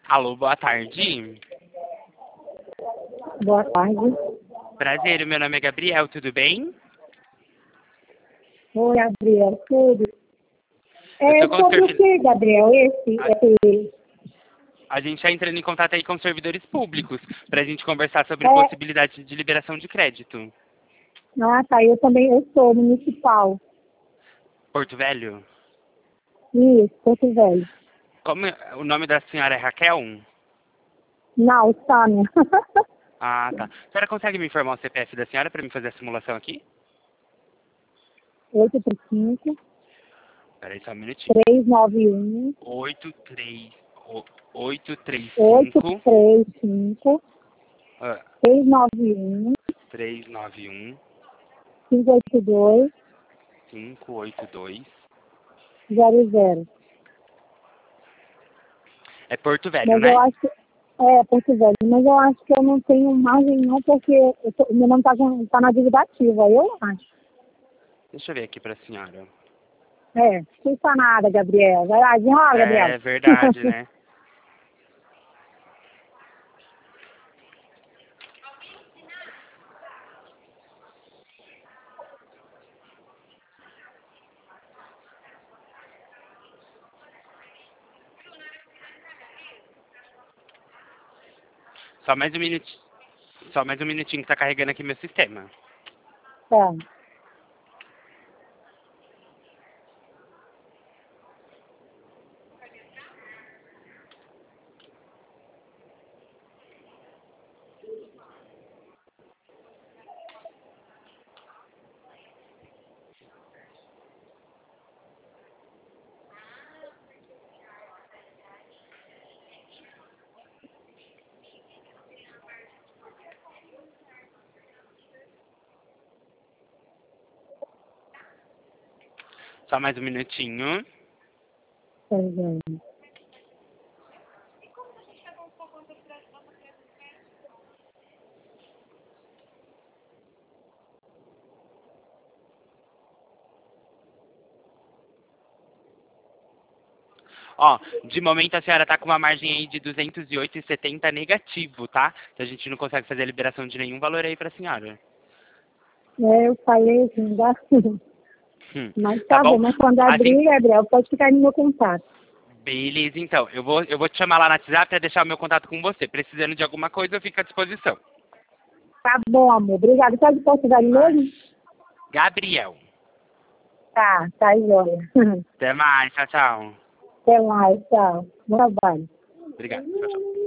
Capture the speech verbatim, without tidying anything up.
Alô, boa tarde. Boa tarde. Prazer, meu nome é Gabriel, tudo bem? Oi, Gabriel, tudo? Eu É tô com o sobre o servi- que, Gabriel? Esse, a, esse, a gente está entrando em contato aí com servidores públicos para a gente conversar sobre é, possibilidade de liberação de crédito. ah, tá, eu também, eu sou municipal. Porto Velho? Isso, Porto Velho. Como é- o nome da senhora é Raquel? Não, Sâmia. Ah, tá. A senhora consegue me informar o C P F da senhora para me fazer a simulação aqui? oito três cinco, Peraí só um minutinho. três nove um, Oito três o- oito três oito cinco três cinco, ah, seis nove um, três nove um cinco oito dois, cinco oito dois. zero zero. É Porto Velho, Mas eu né? acho que, é, Porto Velho, mas eu acho que eu não tenho margem não, porque eu tô, meu nome tá, com- tá na dívida ativa, eu acho. Deixa eu ver aqui para a senhora. É, não custa nada, Gabriel. Vai lá, desenrola, Gabriel. É verdade, né? Só mais um minutinho. Só mais um minutinho que tá carregando aqui meu sistema. Tá. Só mais um minutinho. Tá vendo. Ó, de momento a senhora tá com uma margem aí de duzentos e oito e setenta negativo, tá? Que a gente não consegue fazer a liberação de nenhum valor aí pra senhora. É, eu falei assim, dá. Hum, Mas tá tá bom, bom? mas quando Assim, abrir, Gabriel, pode ficar no meu contato. beleza, então. Eu vou, eu vou te chamar lá no WhatsApp pra deixar o meu contato com você. Precisando de alguma coisa, eu fico à disposição. Tá bom, amor. Obrigada. Tá de Portugal Mas, mesmo? Gabriel. Tá, tá jóia. Até mais, tchau, tchau. Até mais, tchau. Bom trabalho. Obrigado, tchau, tchau.